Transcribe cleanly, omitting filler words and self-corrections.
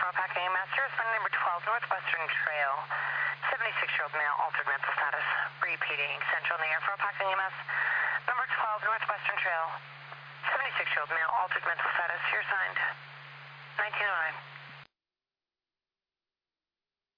for Alpaca EMS. Here is number 12, Northwestern Trail. 76-year-old male, altered mental status. Repeating, Central in the air for Alpaca EMS. Number 12, Northwestern Trail. 76-year-old male, altered mental status. Here signed 1909.